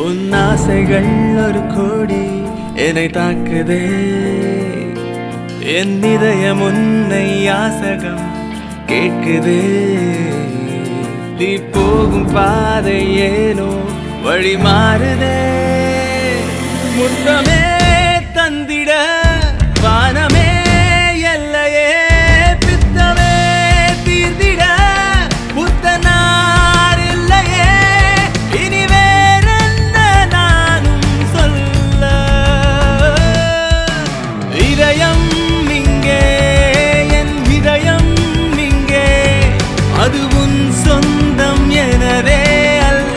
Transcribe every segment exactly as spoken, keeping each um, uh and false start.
உன் ஆசைகள் ஒரு கோடி என்னை தாக்குதே. என் இதயம் உன்னை யாசகம் கேட்குதே. நீ போகும் பாதை ஏனோ வழி மாறுதே. முத்தமே தந்திட வானமே எல்லையே. பித்தமே தீர்ந்திட புத்தனார் இல்லையே. இனி வேறென்ன நானும் சொல்ல. இதயம் இங்கே என் இதயம் இங்கே. அது உன் சொந்தம் எனவே அல்ல.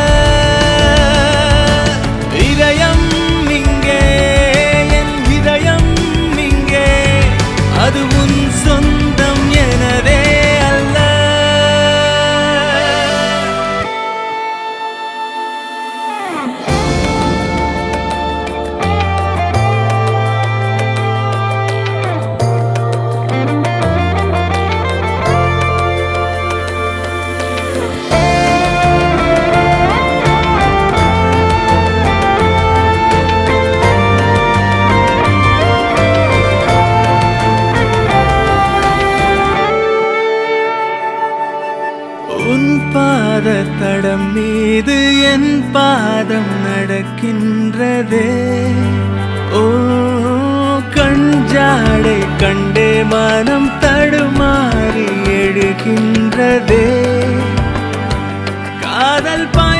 இதயம் இங்கே என் இதயம் இங்கே. அது உன் சொந்தம் எனவே அல்ல. உன் பாத தடம் மீது என் பாதம் நடக்கின்றதே. ஓ கஞ்சாடை கண்டே மனம் தடுமாறி எழுகின்றதே. காதல் பாய